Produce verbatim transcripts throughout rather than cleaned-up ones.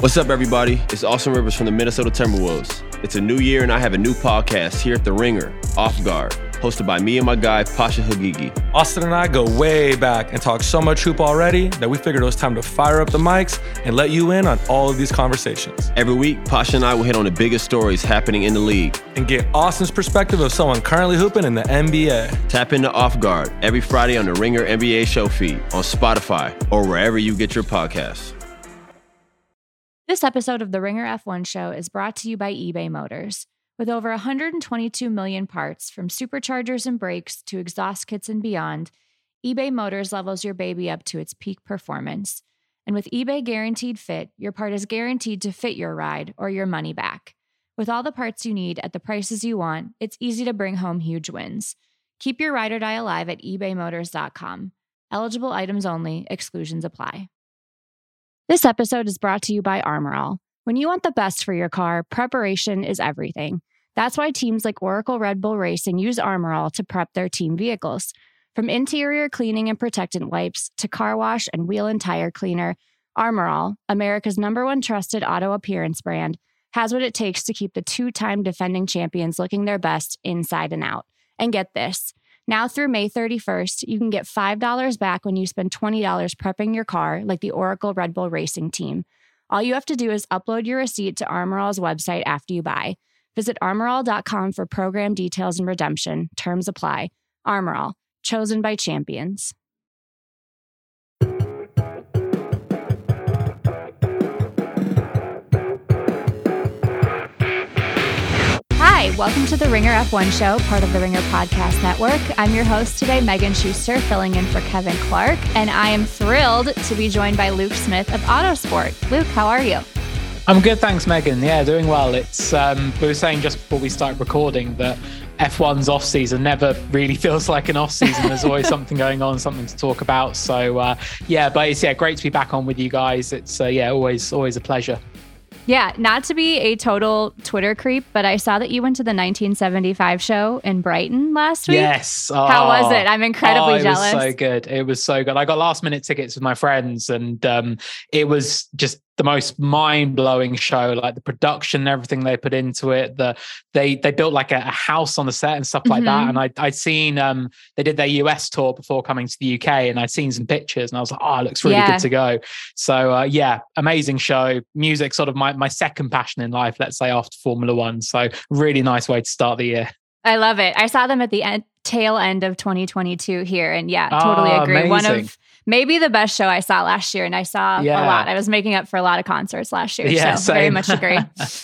What's up, everybody? It's Austin Rivers from the Minnesota Timberwolves. It's a new year, and I have a new podcast here at The Ringer, Off Guard, hosted by me and my guy, Pasha Hagigi. Austin and I go way back and talk so much hoop already that we figured it was time to fire up the mics and let you in on all of these conversations. Every week, Pasha and I will hit on the biggest stories happening in the league and get Austin's perspective of someone currently hooping in the N B A. Tap into Off Guard every Friday on the Ringer N B A show feed, on Spotify, or wherever you get your podcasts. This episode of the Ringer F one Show is brought to you by eBay Motors. With over one hundred twenty-two million parts, from superchargers and brakes to exhaust kits and beyond, eBay Motors levels your baby up to its peak performance. And with eBay Guaranteed Fit, your part is guaranteed to fit your ride or your money back. With all the parts you need at the prices you want, it's easy to bring home huge wins. Keep your ride or die alive at ebay motors dot com. Eligible items only. Exclusions apply. This episode is brought to you by Armor All. When you want the best for your car, preparation is everything. That's why teams like Oracle Red Bull Racing use Armor All to prep their team vehicles. From interior cleaning and protectant wipes to car wash and wheel and tire cleaner, Armor All, America's number one trusted auto appearance brand, has what it takes to keep the two-time defending champions looking their best inside and out. And get this. Now through May thirty-first, you can get five dollars back when you spend twenty dollars prepping your car like the Oracle Red Bull Racing team. All you have to do is upload your receipt to Armor All's website after you buy. Visit armor all dot com for program details and redemption. Terms apply. Armor All, chosen by champions. Hi, welcome to the Ringer F one Show, part of the Ringer Podcast Network. I'm your host today, Megan Schuster, filling in for Kevin Clark, and I am thrilled to be joined by Luke Smith of Autosport. Luke, how are you? I'm good, thanks, Megan. Yeah, doing well. It's um, we were saying just before we start recording that F one's off season never really feels like an off season. There's always something going on, something to talk about. So uh, yeah, but it's yeah great to be back on with you guys. It's uh, yeah always always a pleasure. Yeah, not to be a total Twitter creep, but I saw that you went to the nineteen seventy-five show in Brighton last week. Yes. Oh, How was it? I'm incredibly oh, it jealous. It was so good. It was so good. I got last minute tickets with my friends, and um, it was just the most mind-blowing show. Like the production and everything they put into it. The they they built like a, a house on the set and stuff like mm-hmm. that. And I I'd seen um they did their U S tour before coming to the U K, and I'd seen some pictures, and I was like, oh, it looks really yeah. good to go. So uh, yeah, amazing show. Music, sort of my my second passion in life, let's say, after Formula One. So really nice way to start the year. I love it. I saw them at the end, tail end of twenty twenty-two here, and yeah, totally oh, agree. Amazing. One of maybe the best show I saw last year, and I saw yeah. a lot. I was making up for a lot of concerts last year, yeah, so same. very much agree.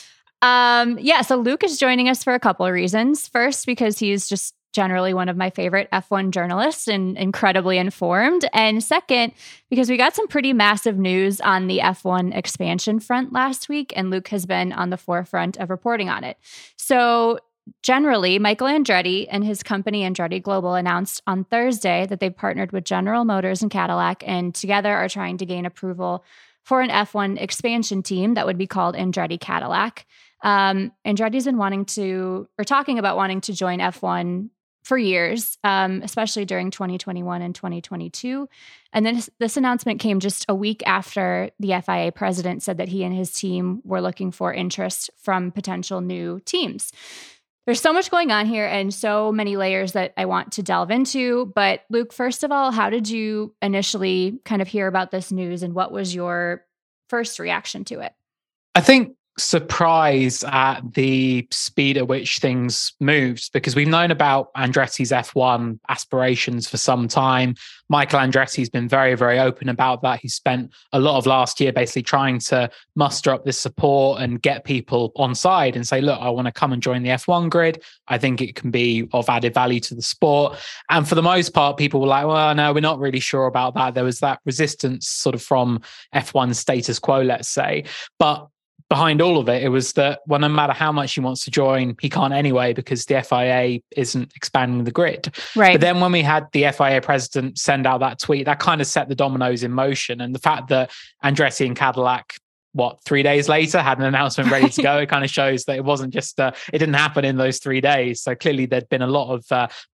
um, yeah, so Luke is joining us for a couple of reasons. First, because he's just generally one of my favorite F one journalists and incredibly informed. And second, because we got some pretty massive news on the F one expansion front last week, and Luke has been on the forefront of reporting on it. So generally, Michael Andretti and his company Andretti Global announced on Thursday that they've partnered with General Motors and Cadillac, and together are trying to gain approval for an F one expansion team that would be called Andretti Cadillac. Um, Andretti's been wanting to, or talking about wanting to join F one for years, um, especially during twenty twenty-one and twenty twenty-two. And then this, this announcement came just a week after the F I A president said that he and his team were looking for interest from potential new teams. There's so much going on here and so many layers that I want to delve into. But Luke, first of all, how did you initially kind of hear about this news, and what was your first reaction to it? I think surprise at the speed at which things moved, because we've known about Andretti's F one aspirations for some time. Michael Andretti's been very, very open about that. He spent a lot of last year basically trying to muster up this support and get people on side and say, look, I want to come and join the F one grid. I think it can be of added value to the sport. And for the most part, people were like, well, no, we're not really sure about that. There was that resistance sort of from F one status quo, let's say. But behind all of it, it was that, well, no matter how much he wants to join, he can't anyway because the F I A isn't expanding the grid. Right. But then when we had the F I A president send out that tweet, that kind of set the dominoes in motion. And the fact that Andretti and Cadillac, what, three days later had an announcement ready to go, it kind of shows that it wasn't just, uh, it didn't happen in those three days. So clearly there'd been a lot of uh,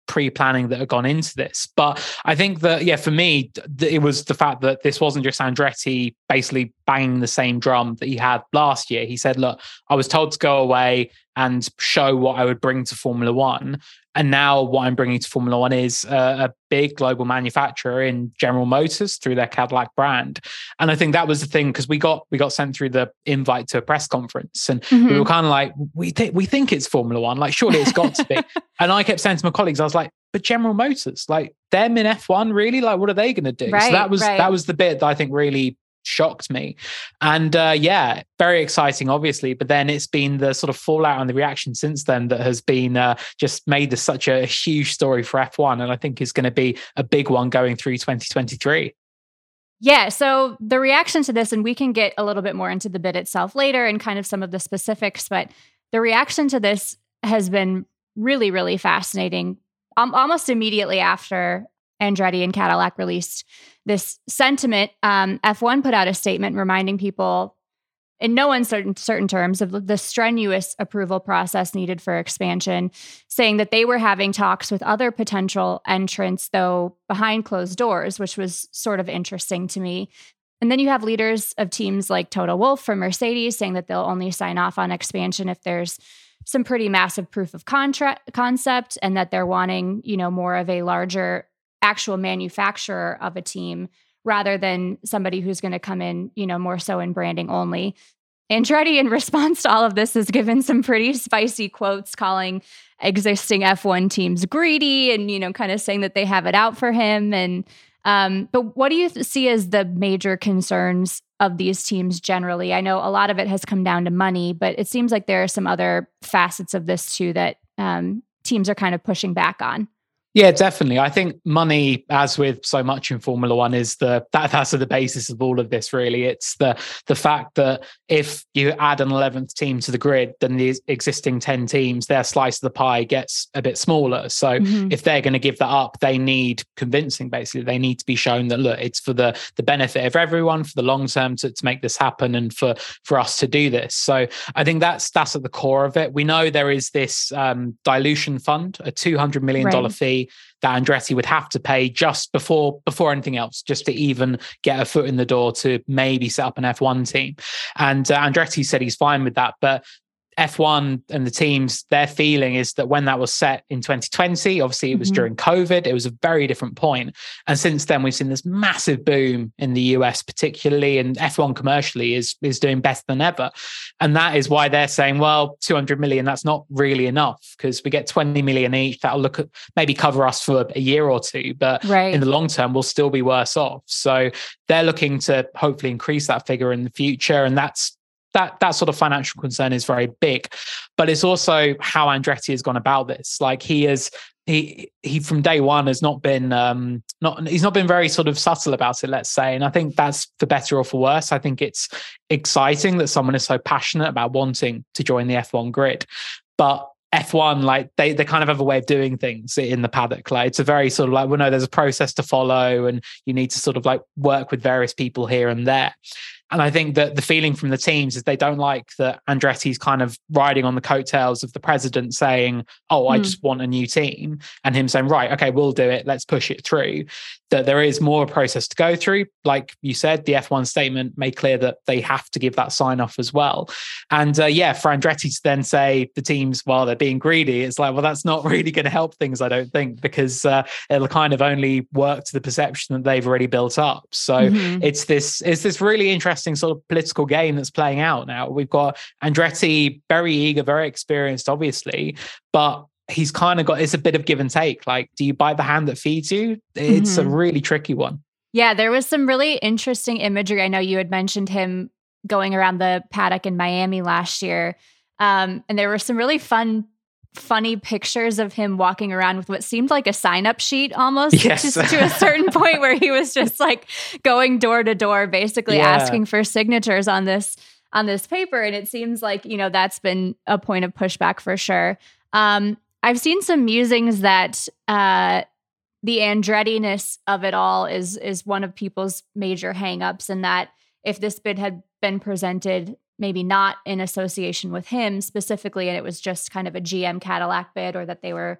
pre-planning that had gone into this. But I think that, yeah, for me, th- it was the fact that this wasn't just Andretti basically banging the same drum that he had last year. He said, look, I was told to go away and show what I would bring to Formula One. And now what I'm bringing to Formula One is a, a big global manufacturer in General Motors through their Cadillac brand. And I think that was the thing, because we got we got sent through the invite to a press conference, and mm-hmm. we were kind of like, we, th- we think it's Formula One, like surely it's got to be. And I kept saying to my colleagues, I was like, but General Motors, like them in F one, really? Like, what are they going to do? Right, so that was right. that was the bit that I think really shocked me. And uh, yeah, very exciting, obviously. But then it's been the sort of fallout and the reaction since then that has been uh, just made this such a huge story for F one. And I think is going to be a big one going through twenty twenty-three. Yeah, so the reaction to this, and we can get a little bit more into the bid itself later and kind of some of the specifics, but the reaction to this has been really, really fascinating. Um, almost immediately after Andretti and Cadillac released this sentiment, um, F one put out a statement reminding people in no uncertain certain terms of the strenuous approval process needed for expansion, saying that they were having talks with other potential entrants, though behind closed doors, which was sort of interesting to me. And then you have leaders of teams like Toto Wolff from Mercedes saying that they'll only sign off on expansion if there's some pretty massive proof of contract concept, and that they're wanting, you know, more of a larger actual manufacturer of a team rather than somebody who's going to come in, you know, more so in branding only. Andretti, in response to all of this, has given some pretty spicy quotes calling existing F one teams greedy and, you know, kind of saying that they have it out for him. And um, but what do you th- see as the major concerns of these teams generally? I know a lot of it has come down to money, but it seems like there are some other facets of this too that um, teams are kind of pushing back on. Yeah, definitely. I think money, as with so much in Formula One, is the that that's the basis of all of this. Really, it's the the fact that if you add an eleventh team to the grid, then the existing ten teams, their slice of the pie gets a bit smaller. So mm-hmm. if they're going to give that up, they need convincing. Basically, they need to be shown that look, it's for the the benefit of everyone, for the long term, to, to make this happen, and for for us to do this. So I think that's that's at the core of it. We know there is this um, dilution fund, a two hundred million dollar right. fee that Andretti would have to pay just before before anything else, just to even get a foot in the door to maybe set up an F one team. And uh, Andretti said he's fine with that, but F one and the teams, their feeling is that when that was set in twenty twenty, obviously it was mm-hmm. during COVID, it was a very different point. And since then, we've seen this massive boom in the U S particularly, and F one commercially is, is doing better than ever. And that is why they're saying, well, two hundred million, that's not really enough, because we get twenty million each. That'll look at maybe cover us for a year or two, but right. in the long term, we'll still be worse off. So they're looking to hopefully increase that figure in the future. And that's That that sort of financial concern is very big, but it's also how Andretti has gone about this. Like he is, he he from day one has not been um, not he's not been very sort of subtle about it, let's say. And I think that's for better or for worse. I think it's exciting that someone is so passionate about wanting to join the F one grid, but F one, like they they kind of have a way of doing things in the paddock. Like it's a very sort of like, well, no, there's a process to follow, and you need to sort of like work with various people here and there. And I think that the feeling from the teams is they don't like that Andretti's kind of riding on the coattails of the president saying, oh, I mm. just want a new team, and him saying, right, okay, we'll do it. Let's push it through. That there is more process to go through. Like you said, the F one statement made clear that they have to give that sign off as well. And uh, yeah, for Andretti to then say the teams, well, they're being greedy, it's like, well, that's not really going to help things, I don't think, because uh, it'll kind of only work to the perception that they've already built up. So mm-hmm. it's this, it's this really interesting sort of political game that's playing out now. We've got Andretti, very eager, very experienced, obviously, but he's kind of got, it's a bit of give and take. Like, do you bite the hand that feeds you? It's mm-hmm. a really tricky one. Yeah, there was some really interesting imagery. I know you had mentioned him going around the paddock in Miami last year. Um, and there were some really fun, funny pictures of him walking around with what seemed like a sign-up sheet almost, yes. just to a certain point where he was just like going door to door, basically yeah. asking for signatures on this on this paper. And it seems like, you know, that's been a point of pushback for sure. Um, I've seen some musings that uh, the Andretti-ness of it all is is one of people's major hangups, and that if this bid had been presented maybe not in association with him specifically, and it was just kind of a G M Cadillac bid, or that they were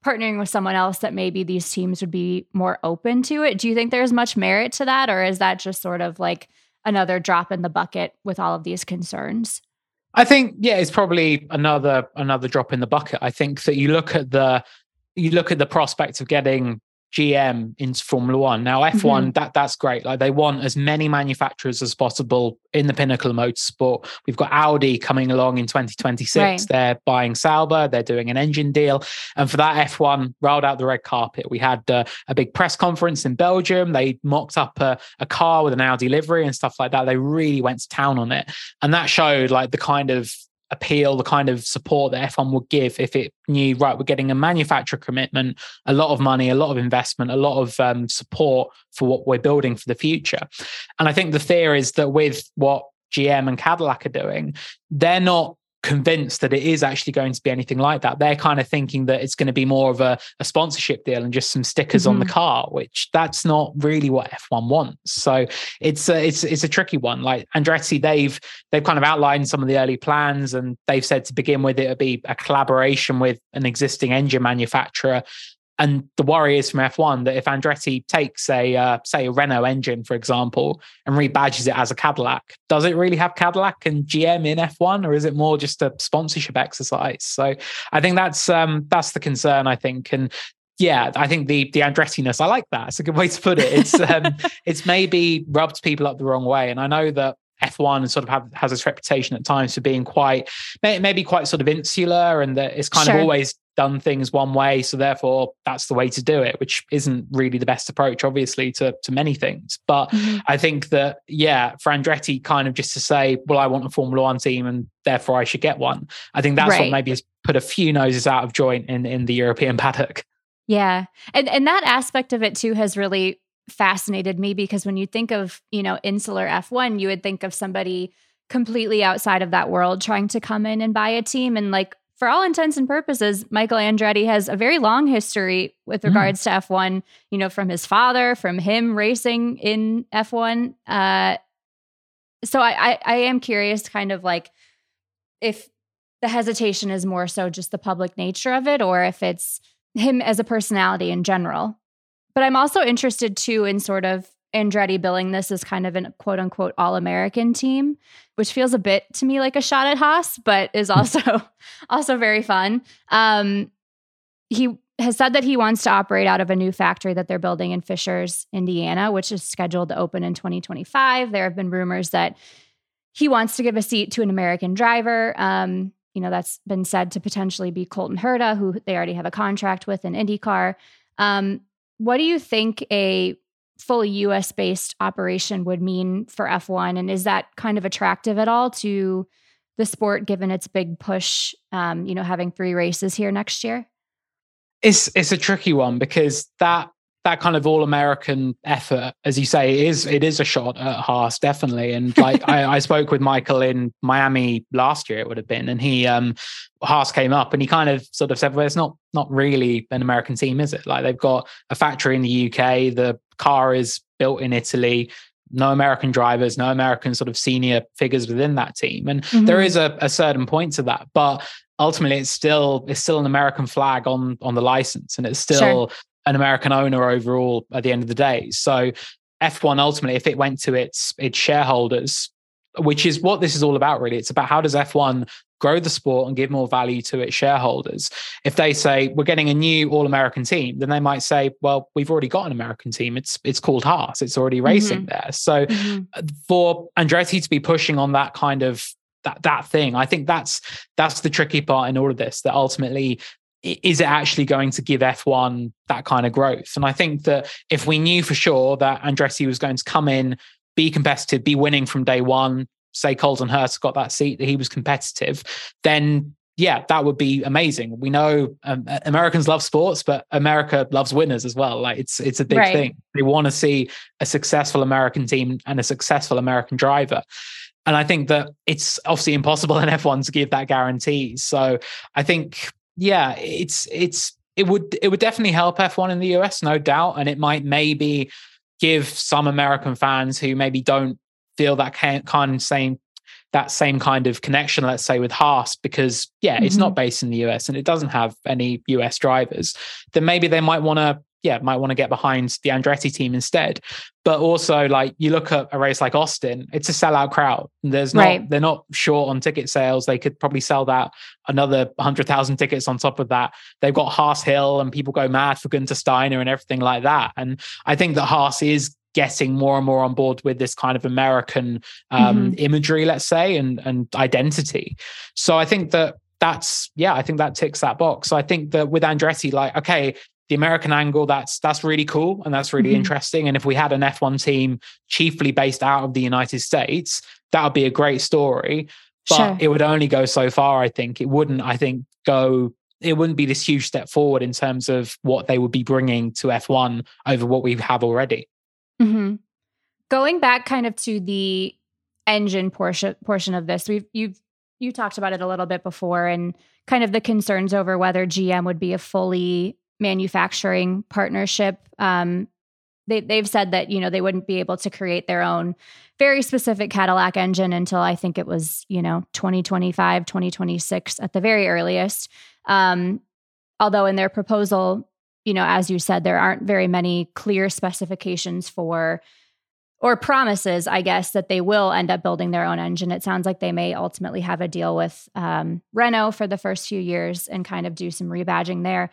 partnering with someone else that maybe these teams would be more open to it. Do you think there's much merit to that, or is that just sort of like another drop in the bucket with all of these concerns? I think, yeah, it's probably another another drop in the bucket. I think that you look at the you look at the prospect of getting G M into Formula One. Now, F one, mm-hmm. that that's great. Like, they want as many manufacturers as possible in the pinnacle of motorsport. We've got Audi coming along in twenty twenty-six. Right. They're buying Sauber. They're doing an engine deal. And for that, F one rolled out the red carpet. We had uh, a big press conference in Belgium. They mocked up a, a car with an Audi livery and stuff like that. They really went to town on it. And that showed like the kind of appeal, the kind of support that F one would give if it knew, right, we're getting a manufacturer commitment, a lot of money, a lot of investment, a lot of um, support for what we're building for the future. And I think the fear is that with what G M and Cadillac are doing, they're not convinced that it is actually going to be anything like that. They're kind of thinking that it's going to be more of a, a sponsorship deal and just some stickers mm-hmm. on the car, which that's not really what F one wants. So it's a, it's it's a tricky one. Like Andretti, they've they've kind of outlined some of the early plans, and they've said to begin with it would be a collaboration with an existing engine manufacturer. And the worry is from F one that if Andretti takes a, uh, say, a Renault engine, for example, and rebadges it as a Cadillac, does it really have Cadillac and G M in F one, or is it more just a sponsorship exercise? So I think that's um, that's the concern, I think. And yeah, I think the the Andretti-ness, I like that. It's a good way to put it. It's um, it's maybe rubbed people up the wrong way. And I know that F one sort of have, has this reputation at times for being quite, maybe quite sort of insular, and that it's kind sure. of always done things one way, so therefore that's the way to do it, which isn't really the best approach, obviously, to, to many things. But mm-hmm. I think that, yeah, for Andretti kind of just to say, well, I want a Formula One team and therefore I should get one, I think that's right. what maybe has put a few noses out of joint in, in the European paddock. Yeah. And and that aspect of it too has really fascinated me, because when you think of, you know, insular F one, you would think of somebody completely outside of that world trying to come in and buy a team. And like, for all intents and purposes, Michael Andretti has a very long history with regards mm. to F one, you know, from his father, from him racing in F one. Uh, so I, I, I am curious kind of like if the hesitation is more so just the public nature of it, or if it's him as a personality in general. But I'm also interested too in sort of Andretti billing this as kind of an quote unquote all-American team, which feels a bit to me like a shot at Haas, but is also also very fun. Um, he has said that he wants to operate out of a new factory that they're building in Fishers, Indiana, which is scheduled to open in twenty twenty-five. There have been rumors that he wants to give a seat to an American driver. Um, you know, that's been said to potentially be Colton Herta, who they already have a contract with in IndyCar. Um, what do you think a fully U S-based operation would mean for F one? And is that kind of attractive at all to the sport, given its big push, um, you know, having three races here next year? It's it's a tricky one, because that that kind of all-American effort, as you say, is it is a shot at Haas, definitely. And like I, I spoke with Michael in Miami last year, it would have been, and he um Haas came up and he kind of sort of said, well, it's not not really an American team, is it? Like, they've got a factory in the U K, the car is built in Italy, no American drivers, no American sort of senior figures within that team. And mm-hmm. there is a, a certain point to that, but ultimately it's still it's still an American flag on on the license, and it's still sure. an American owner overall at the end of the day. So F one ultimately, if it went to its its shareholders, which is what this is all about really, it's about how does F one grow the sport and give more value to its shareholders. If they say we're getting a new all-American team, then they might say, well, we've already got an American team. It's it's called Haas. It's already racing mm-hmm. there. So mm-hmm. for Andretti to be pushing on that kind of that that thing, I think that's that's the tricky part in all of this, that ultimately, is it actually going to give F one that kind of growth? And I think that if we knew for sure that Andretti was going to come in, be competitive, be winning from day one, say Colton Herta got that seat, that he was competitive, then yeah, that would be amazing. We know um, Americans love sports, but America loves winners as well. Like it's it's a big right. thing. They want to see a successful American team and a successful American driver. And I think that it's obviously impossible in F one to give that guarantee. So I think, yeah, it's it's it would it would definitely help F one in the U S, no doubt. And it might maybe give some American fans who maybe don't feel that kind of same that same kind of connection, let's say, with Haas, because yeah, mm-hmm. it's not based in the U S and it doesn't have any U S drivers, then maybe they might want to, yeah, might want to get behind the Andretti team instead. But also, like, you look at a race like Austin, it's a sellout crowd. There's not, right. they're not short on ticket sales. They could probably sell that another one hundred thousand tickets on top of that. They've got Haas Hill and people go mad for Günther Steiner and everything like that. And I think that Haas is getting more and more on board with this kind of American um, mm-hmm. imagery, let's say, and, and identity. So I think that that's, yeah, I think that ticks that box. So I think that with Andretti, like, okay, the American angle, that's that's really cool and that's really mm-hmm. interesting. And if we had an F one team chiefly based out of the United States, that would be a great story. But sure. it would only go so far, I think. It wouldn't, I think, go, it wouldn't be this huge step forward in terms of what they would be bringing to F one over what we have already. Mm-hmm. Going back kind of to the engine portion portion of this, we've you've you talked about it a little bit before, and kind of the concerns over whether G M would be a fully manufacturing partnership. Um, they, they've said that, you know, they wouldn't be able to create their own very specific Cadillac engine until I think it was, you know, twenty twenty-five, twenty twenty-six at the very earliest. Um, although in their proposal, you know, as you said, there aren't very many clear specifications for, or promises, I guess, that they will end up building their own engine. It sounds like they may ultimately have a deal with um, Renault for the first few years and kind of do some rebadging there.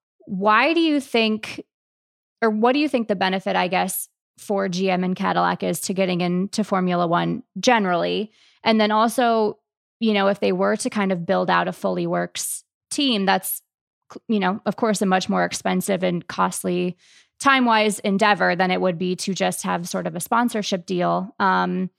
Why do you think, or what do you think the benefit, I guess, for G M and Cadillac is to getting into Formula One generally? And then also, you know, if they were to kind of build out a fully works team, that's, you know, of course, a much more expensive and costly time-wise endeavor than it would be to just have sort of a sponsorship deal. Um,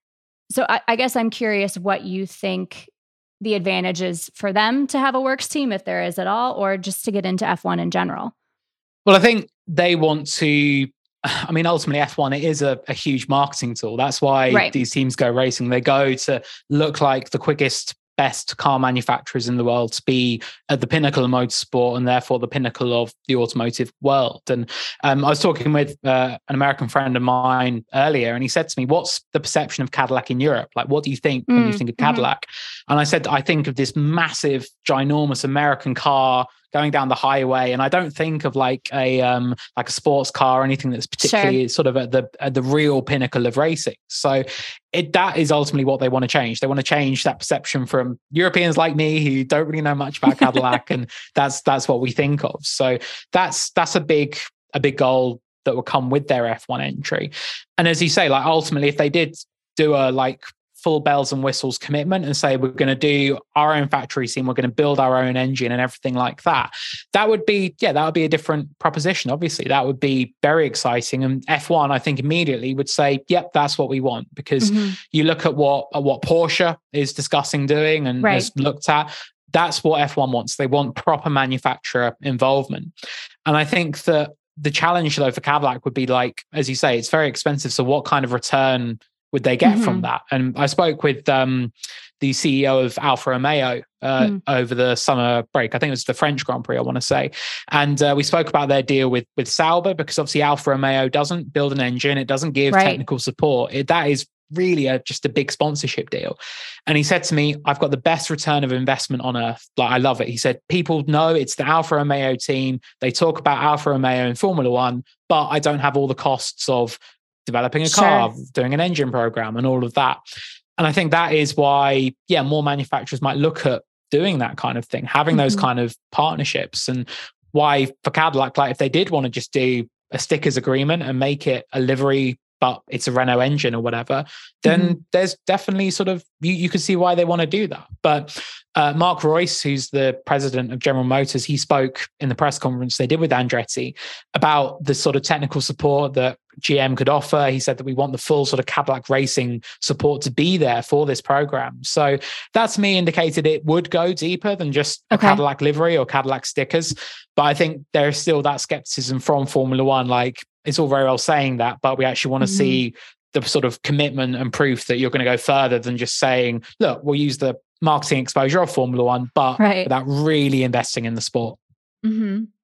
so I, I guess I'm curious what you think the advantage is for them to have a works team, if there is at all, or just to get into F one in general. Well, I think they want to, I mean, ultimately F one, it is a, a huge marketing tool. That's why right. these teams go racing. They go to look like the quickest, best car manufacturers in the world, to be at the pinnacle of motorsport and therefore the pinnacle of the automotive world. And um, I was talking with uh, an American friend of mine earlier, and he said to me, what's the perception of Cadillac in Europe? Like, what do you think mm, when you think of Cadillac? Mm-hmm. And I said, I think of this massive, ginormous American car going down the highway, and I don't think of like a um, like a sports car or anything that's particularly sure. sort of at the at the real pinnacle of racing. So it, that is ultimately what they want to change. They want to change that perception from Europeans like me who don't really know much about Cadillac, and that's that's what we think of. So that's that's a big a big goal that will come with their F one entry. And as you say, like ultimately, if they did do a like full bells and whistles commitment and say, we're going to do our own factory team, we're going to build our own engine and everything like that, that would be, yeah, that would be a different proposition. Obviously, that would be very exciting. And F one, I think, immediately would say, yep, that's what we want. Because mm-hmm. you look at what, at what Porsche is discussing doing and right. has looked at, that's what F one wants. They want proper manufacturer involvement. And I think that the challenge, though, for Cadillac would be like, as you say, it's very expensive. So what kind of return would they get mm-hmm. from that? And I spoke with um, the C E O of Alfa Romeo uh, mm. over the summer break. I think it was the French Grand Prix, I want to say. And uh, we spoke about their deal with with Sauber, because obviously Alfa Romeo doesn't build an engine. It doesn't give right. technical support. It, that is really a, just a big sponsorship deal. And he said to me, I've got the best return of investment on earth. Like, I love it. He said, people know it's the Alfa Romeo team. They talk about Alfa Romeo in Formula One, but I don't have all the costs of developing a car, sure. doing an engine program and all of that. And I think that is why, yeah, more manufacturers might look at doing that kind of thing, having mm-hmm. those kind of partnerships. And why for Cadillac, like if they did want to just do a stickers agreement and make it a livery, but it's a Renault engine or whatever, then mm-hmm. there's definitely sort of, you, you could see why they want to do that. But uh, Mark Royce, who's the president of General Motors, he spoke in the press conference they did with Andretti about the sort of technical support that G M could offer. He said that we want the full sort of Cadillac racing support to be there for this program. So that to me indicated it would go deeper than just okay. a Cadillac livery or Cadillac stickers. But I think there's still that skepticism from Formula One, like, it's all very well saying that, but we actually want to mm-hmm. see the sort of commitment and proof that you're going to go further than just saying, look, we'll use the marketing exposure of Formula One, but right. without really investing in the sport. Mm-hmm.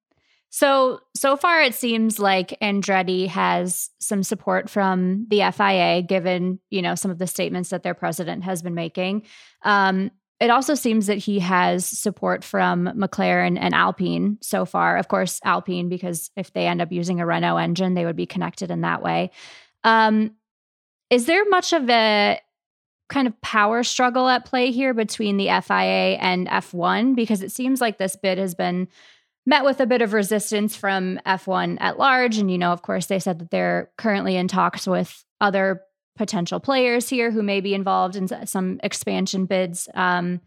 So, so far it seems like Andretti has some support from the F I A, given, you know, some of the statements that their president has been making. Um, it also seems that he has support from McLaren and Alpine so far. Of course, Alpine, because if they end up using a Renault engine, they would be connected in that way. Um, is there much of a kind of power struggle at play here between the F I A and F one? Because it seems like this bid has been met with a bit of resistance from F one at large. And, you know, of course, they said that they're currently in talks with other potential players here who may be involved in some expansion bids. Um,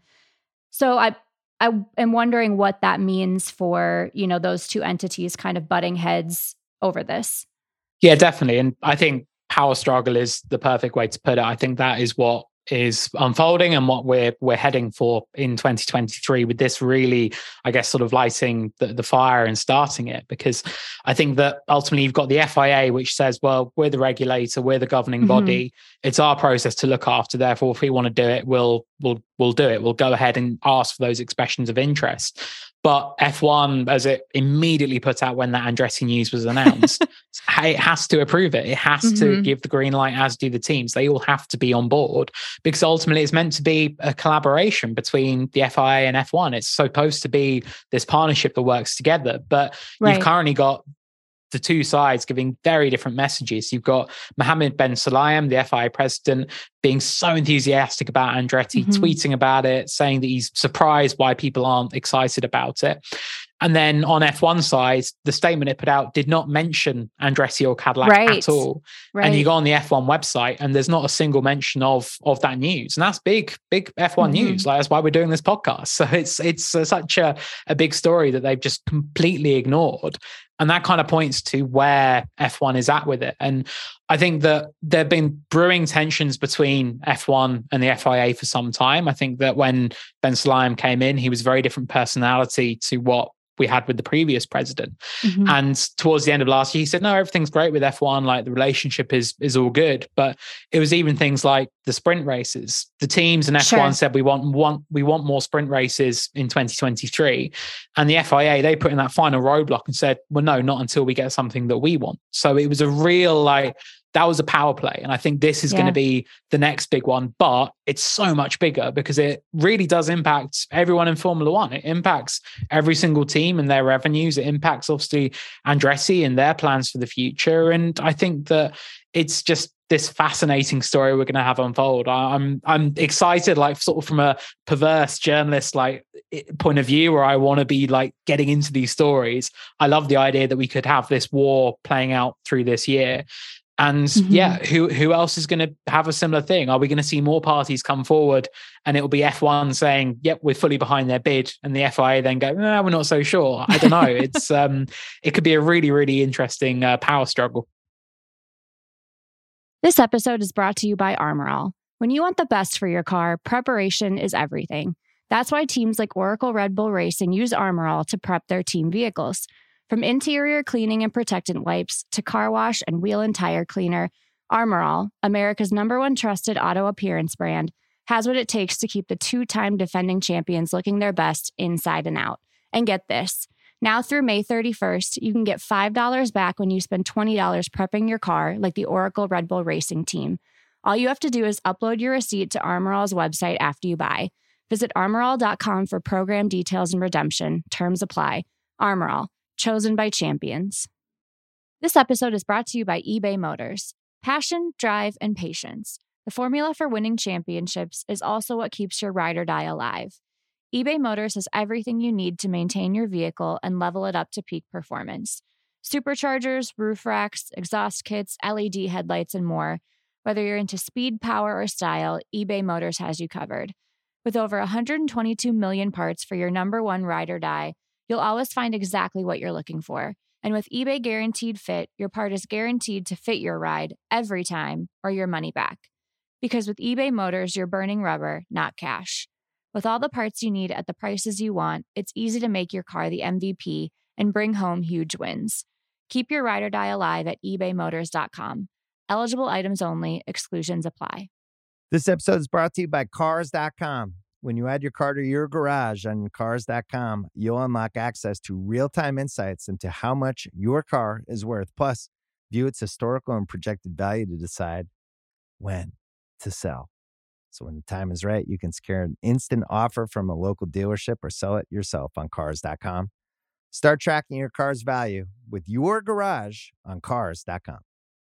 so I, I am wondering what that means for, you know, those two entities kind of butting heads over this. Yeah, definitely. And I think power struggle is the perfect way to put it. I think that is what is unfolding and what we're we're heading for in twenty twenty-three, with this really, I guess, sort of lighting the, the fire and starting it. Because I think that ultimately you've got the F I A, which says, well, we're the regulator, we're the governing mm-hmm. body. It's our process to look after. Therefore, if we want to do it, we'll we'll we'll do it. We'll go ahead and ask for those expressions of interest. But F one, as it immediately put out when that Andretti news was announced, it has to approve it. It has mm-hmm. to give the green light, as do the teams. They all have to be on board, because ultimately it's meant to be a collaboration between the F I A and F one. It's supposed to be this partnership that works together. But right. you've currently got the two sides giving very different messages. You've got Mohammed Ben Sulayem, the F I A president, being so enthusiastic about Andretti, mm-hmm. tweeting about it, saying that he's surprised why people aren't excited about it. And then on F one side, the statement it put out did not mention Andretti or Cadillac right. at all. Right. And you go on the F one website and there's not a single mention of, of that news. And that's big, big F one mm-hmm. news. Like, that's why we're doing this podcast. So it's it's uh, such a, a big story that they've just completely ignored. And that kind of points to where F one is at with it. And I think that there have been brewing tensions between F one and the F I A for some time. I think that when Ben Sulayem came in, he was a very different personality to what we had with the previous president. Mm-hmm. And towards the end of last year, he said, no, everything's great with F one. Like, the relationship is is all good. But it was even things like the sprint races. The teams and F one sure. said, we want, want, we want more sprint races in twenty twenty-three. And the F I A, they put in that final roadblock and said, well, no, not until we get something that we want. So it was a real, like, that was a power play. And I think this is yeah. going to be the next big one, but it's so much bigger because it really does impact everyone in Formula One. It impacts every single team and their revenues. It impacts, obviously, Andretti and their plans for the future. And I think that it's just this fascinating story we're going to have unfold. I'm I'm excited, like, sort of from a perverse journalist like point of view, where I want to be like getting into these stories. I love the idea that we could have this war playing out through this year. And mm-hmm. yeah, who who else is going to have a similar thing? Are we going to see more parties come forward and it will be F one saying, yep, we're fully behind their bid, and the F I A then go, no, we're not so sure. I don't know. It's um, it could be a really, really interesting uh, power struggle. This episode is brought to you by Armor All. When you want the best for your car, preparation is everything. That's why teams like Oracle Red Bull Racing use Armor All to prep their team vehicles. From interior cleaning and protectant wipes to car wash and wheel and tire cleaner, Armor All, America's number one trusted auto appearance brand, has what it takes to keep the two-time defending champions looking their best inside and out. And get this, now through May thirty-first, you can get five dollars back when you spend twenty dollars prepping your car like the Oracle Red Bull Racing team. All you have to do is upload your receipt to Armor All's website after you buy. Visit armor all dot com for program details and redemption. Terms apply. Armor All. Chosen by champions. This episode is brought to you by eBay Motors. Passion, drive, and patience. The formula for winning championships is also what keeps your ride or die alive. eBay Motors has everything you need to maintain your vehicle and level it up to peak performance. Superchargers, roof racks, exhaust kits, L E D headlights, and more. Whether you're into speed, power, or style, eBay Motors has you covered. With over one hundred twenty-two million parts for your number one ride or die, you'll always find exactly what you're looking for. And with eBay Guaranteed Fit, your part is guaranteed to fit your ride every time or your money back. Because with eBay Motors, you're burning rubber, not cash. With all the parts you need at the prices you want, it's easy to make your car the M V P and bring home huge wins. Keep your ride or die alive at ebay motors dot com. Eligible items only. Exclusions apply. This episode is brought to you by cars dot com. When you add your car to your garage on cars dot com, you'll unlock access to real-time insights into how much your car is worth. Plus, view its historical and projected value to decide when to sell. So when the time is right, you can secure an instant offer from a local dealership or sell it yourself on cars dot com. Start tracking your car's value with your garage on cars dot com.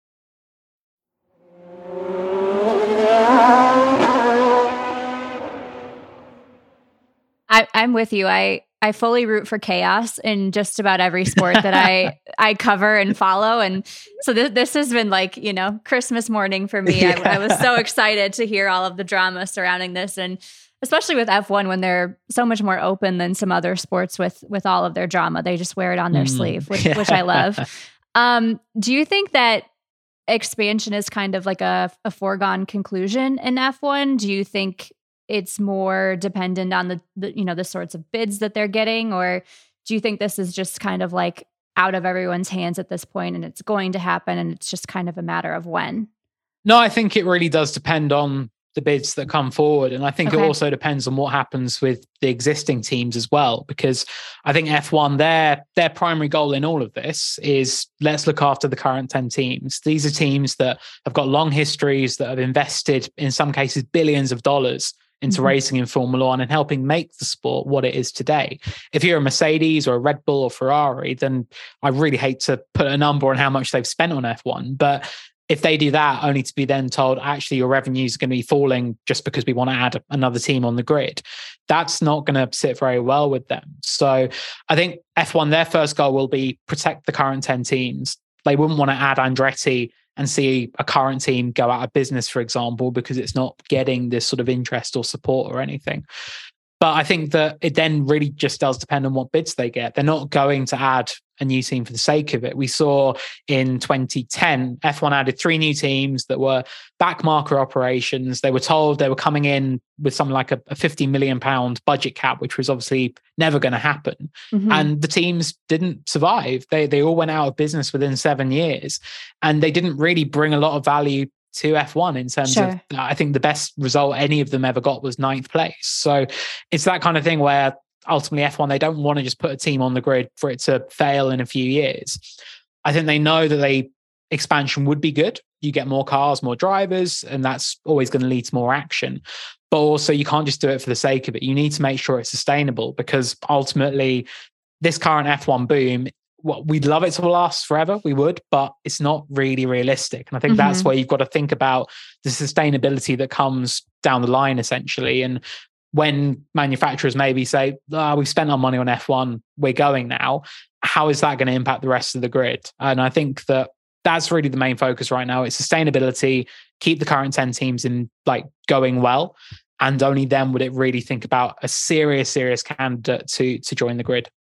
I, I'm with you. I, I fully root for chaos in just about every sport that I, I cover and follow. And so th- this has been like, you know, Christmas morning for me. Yeah. I, I was so excited to hear all of the drama surrounding this. And especially with F one, when they're so much more open than some other sports with, with all of their drama, they just wear it on their mm. sleeve, which, yeah. which I love. Um, do you think that expansion is kind of like a, a foregone conclusion in F one? Do you think it's more dependent on the, the, you know, the sorts of bids that they're getting? Or do you think this is just kind of like out of everyone's hands at this point and it's going to happen and it's just kind of a matter of when? No, I think it really does depend on the bids that come forward. And I think okay. it also depends on what happens with the existing teams as well, because I think F one, their, their primary goal in all of this is let's look after the current ten teams. These are teams that have got long histories, that have invested, in some cases, billions of dollars into mm-hmm. racing in Formula One and helping make the sport what it is today. If you're a Mercedes or a Red Bull or Ferrari, then I really hate to put a number on how much they've spent on F one. But if they do that, only to be then told, actually, your revenues are going to be falling just because we want to add another team on the grid, that's not going to sit very well with them. So I think F one, their first goal will be protect the current ten teams. They wouldn't want to add Andretti and see a current team go out of business, for example, because it's not getting this sort of interest or support or anything. But I think that it then really just does depend on what bids they get. They're not going to add a new team for the sake of it. We saw in twenty ten, F one added three new teams that were backmarker operations. They were told they were coming in with something like a, a fifty million pound budget cap, which was obviously never going to happen. Mm-hmm. And the teams didn't survive. They, they all went out of business within seven years. And they didn't really bring a lot of value to F one in terms sure. of, I think the best result any of them ever got was ninth place. So it's that kind of thing where ultimately F one, they don't want to just put a team on the grid for it to fail in a few years. I think they know that they expansion would be good. You get more cars, more drivers, and that's always going to lead to more action. But also you can't just do it for the sake of it. You need to make sure it's sustainable, because ultimately this current F one boom, what we'd love it to last forever, we would, but it's not really realistic. And I think mm-hmm. that's where you've got to think about the sustainability that comes down the line, essentially. And when manufacturers maybe say, oh, we've spent our money on F one, we're going now, how is that going to impact the rest of the grid? And I think that that's really the main focus right now. It's sustainability, keep the current ten teams in like going well. And only then would it really think about a serious, serious candidate to, to join the grid.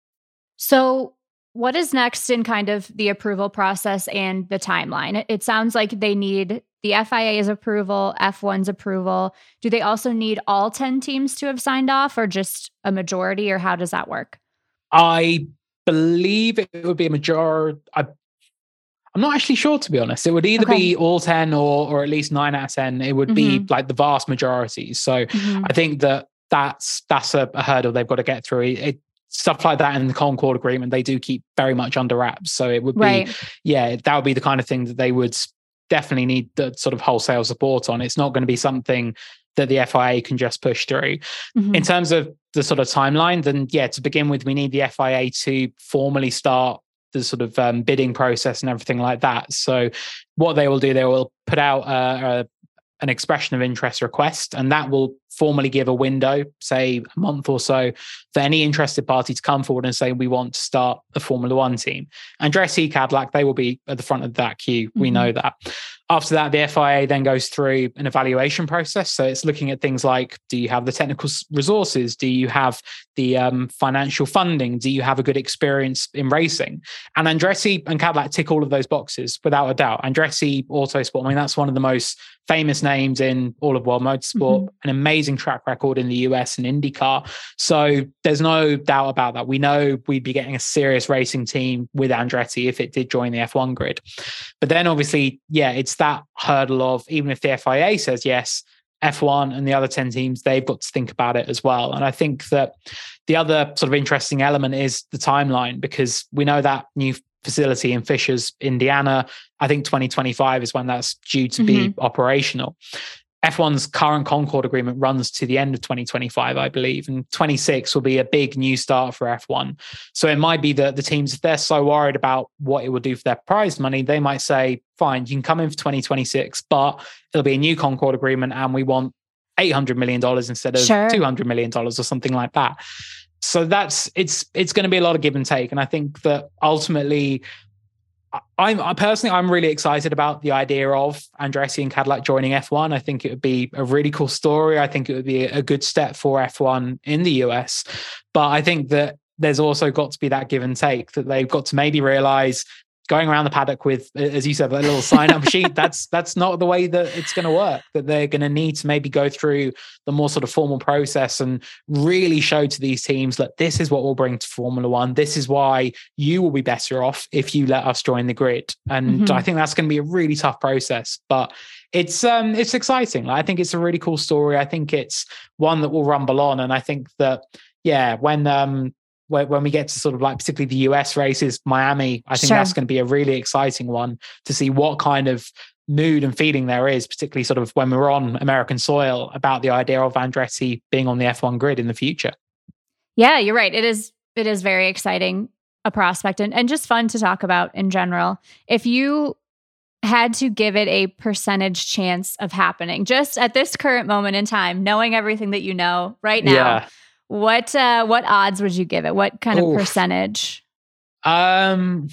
So what is next in kind of the approval process and the timeline? It sounds like they need the F I A's approval, F one's approval. Do they also need all ten teams to have signed off, or just a majority, or how does that work? I believe it would be a majority. I, I'm not actually sure, to be honest. It would either okay. be all ten or or at least nine out of ten. It would mm-hmm. be like the vast majority. So mm-hmm. I think that that's, that's a, a hurdle they've got to get through. It, it, Stuff like that in the Concord Agreement, they do keep very much under wraps. So it would be, right. yeah, that would be the kind of thing that they would definitely need the sort of wholesale support on. It's not going to be something that the F I A can just push through. Mm-hmm. In terms of the sort of timeline, then yeah, to begin with, we need the F I A to formally start the sort of um, bidding process and everything like that. So what they will do, they will put out uh, a an expression of interest request, and that will formally give a window, say a month or so, for any interested party to come forward and say, we want to start a Formula One team. Andretti, Cadillac, they will be at the front of that queue. Mm-hmm. We know that. After that, the F I A then goes through an evaluation process. So it's looking at things like, do you have the technical resources? Do you have the um, financial funding? Do you have a good experience in racing? And Andretti and Cadillac tick all of those boxes without a doubt. Andretti Autosport, I mean, that's one of the most famous names in all of world motorsport, mm-hmm. an amazing track record in the U S and IndyCar. So there's no doubt about that. We know we'd be getting a serious racing team with Andretti if it did join the F one grid. But then obviously, yeah, it's that hurdle of, even if the F I A says yes, F one and the other ten teams, they've got to think about it as well. And I think that the other sort of interesting element is the timeline, because we know that new facility in Fishers, Indiana, I think twenty twenty-five is when that's due to be mm-hmm. operational. F one's current Concord agreement runs to the end of twenty twenty-five, I believe, and twenty-six will be a big new start for F one. So it might be that the teams, if they're so worried about what it will do for their prize money, they might say, fine, you can come in for twenty twenty-six, but it'll be a new Concord agreement and we want eight hundred million dollars instead of sure. two hundred million dollars or something like that. So that's, it's, it's going to be a lot of give and take. And I think that ultimately, I'm I personally, I'm really excited about the idea of Andretti and Cadillac joining F one. I think it would be a really cool story. I think it would be a good step for F one in the U S. But I think that there's also got to be that give and take, that they've got to maybe realize going around the paddock with, as you said, a little sign-up sheet, that's that's not the way that it's going to work, that they're going to need to maybe go through the more sort of formal process and really show to these teams that this is what we'll bring to Formula One. This is why you will be better off if you let us join the grid. And mm-hmm. I think that's going to be a really tough process, but it's um it's exciting. I think it's a really cool story. I think it's one that will rumble on. And I think that, yeah, when um when we get to sort of like particularly the U S races, Miami, I think sure. that's going to be a really exciting one to see what kind of mood and feeling there is, particularly sort of when we're on American soil, about the idea of Andretti being on the F one grid in the future. Yeah, you're right. It is, it is very exciting, a prospect, and, and just fun to talk about in general. If you had to give it a percentage chance of happening, just at this current moment in time, knowing everything that you know right now, yeah. What uh, what odds would you give it? What kind of Oof. percentage? Um,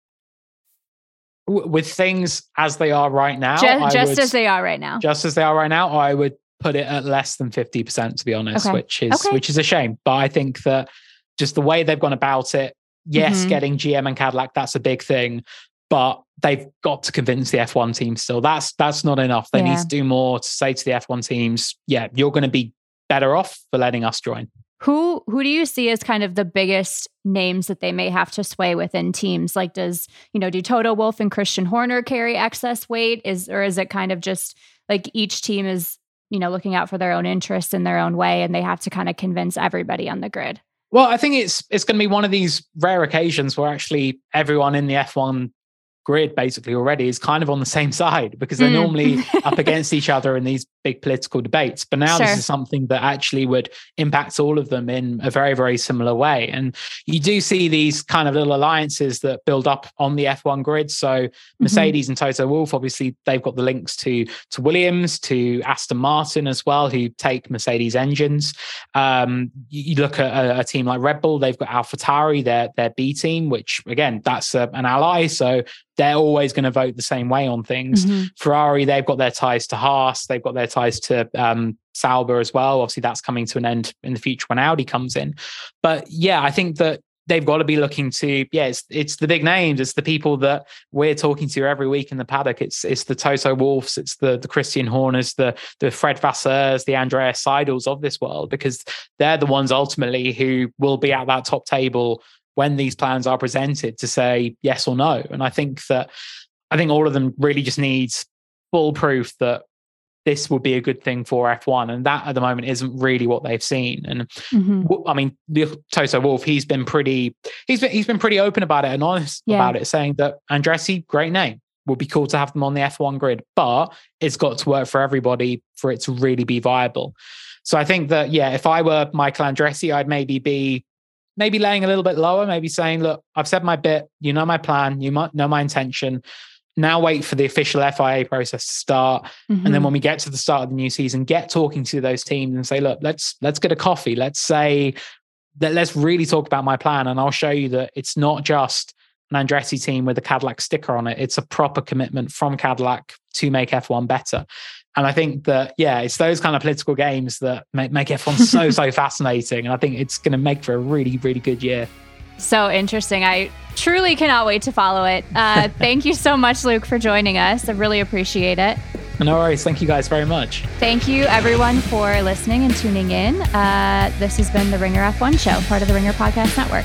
w- with things as they are right now, just, just would, as they are right now, just as they are right now, I would put it at less than fifty percent, to be honest, okay. which is okay. which is a shame. But I think that just the way they've gone about it, yes, mm-hmm. getting G M and Cadillac, that's a big thing, but they've got to convince the F one team still. That's that's not enough. They yeah. need to do more to say to the F one teams, yeah, you're going to be better off for letting us join. Who who do you see as kind of the biggest names that they may have to sway within teams? Like, does, you know, do Toto Wolff and Christian Horner carry excess weight? Is or is it kind of just like each team is, you know, looking out for their own interests in their own way, and they have to kind of convince everybody on the grid? Well, I think it's it's going to be one of these rare occasions where actually everyone in the F one grid basically already is kind of on the same side, because they're mm. normally up against each other in these big political debates. But now sure. this is something that actually would impact all of them in a very, very similar way. And you do see these kind of little alliances that build up on the F one grid. So Mercedes mm-hmm. and Toto Wolff, obviously they've got the links to, to Williams, to Aston Martin as well, who take Mercedes engines. Um, you, you look at a, a team like Red Bull, they've got AlphaTauri, their, their B team, which again, that's a, an ally. So they're always going to vote the same way on things. Mm-hmm. Ferrari, they've got their ties to Haas. They've got their ties to um, Sauber as well. Obviously, that's coming to an end in the future when Audi comes in. But yeah, I think that they've got to be looking to, yeah, it's, it's the big names. It's the people that we're talking to every week in the paddock. It's it's the Toto Wolffs, it's the, the Christian Horners, the, the Fred Vasseurs, the Andreas Seidels of this world, because they're the ones ultimately who will be at that top table when these plans are presented to say yes or no. And I think that, I think all of them really just needs full proof that this would be a good thing for F one. And that at the moment isn't really what they've seen. And mm-hmm. I mean, Toto Wolff, he's been pretty, he's been, he's been pretty open about it and honest yeah. about it, saying that Andretti, great name, would be cool to have them on the F one grid, but it's got to work for everybody for it to really be viable. So I think that, yeah, if I were Michael Andretti, I'd maybe be maybe laying a little bit lower, maybe saying, look, I've said my bit, you know my plan, you might know my intention. Now wait for the official F I A process to start. Mm-hmm. And then when we get to the start of the new season, get talking to those teams and say, look, let's let's get a coffee. Let's say that let's really talk about my plan. And I'll show you that it's not just an Andretti team with a Cadillac sticker on it. It's a proper commitment from Cadillac to make F one better. And I think that, yeah, it's those kind of political games that make, make F one so, so fascinating. And I think it's going to make for a really, really good year. So interesting. I truly cannot wait to follow it. Uh, thank you so much, Luke, for joining us. I really appreciate it. No worries. Thank you guys very much. Thank you, everyone, for listening and tuning in. Uh, this has been the Ringer F one Show, part of the Ringer Podcast Network.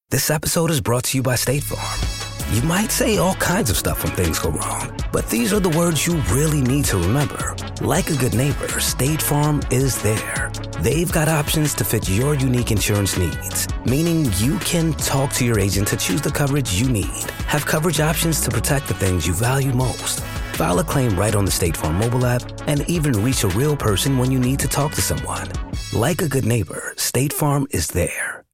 This episode is brought to you by State Farm. You might say all kinds of stuff when things go wrong, but these are the words you really need to remember. Like a good neighbor, State Farm is there. They've got options to fit your unique insurance needs, meaning you can talk to your agent to choose the coverage you need, have coverage options to protect the things you value most, file a claim right on the State Farm mobile app, and even reach a real person when you need to talk to someone. Like a good neighbor, State Farm is there.